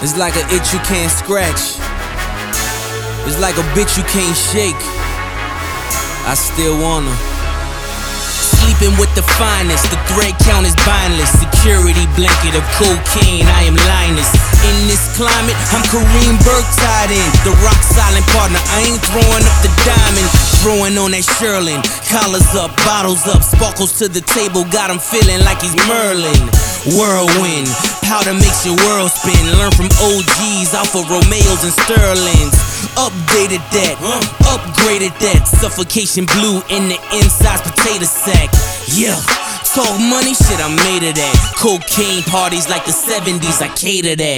It's like an itch you can't scratch. It's like a bitch you can't shake. I still wanna. Sleeping with the finest, the thread count is bindless. Security blanket of cocaine, I am Linus. In this climate, I'm Kareem Burke tied in. The rock silent partner, I ain't throwing up the diamond. Throwing on that Sherlin, collars up, bottles up, sparkles to the table, got him feeling like he's Merlin. Whirlwind, powder makes your world spin. Learn from OGs, Alfa Romeos and Sterlings. Updated that, upgraded that. Suffocation blue in the inside potato sack. Yeah, talk money, shit, I'm made of that. Cocaine parties like the 70s, I cater that.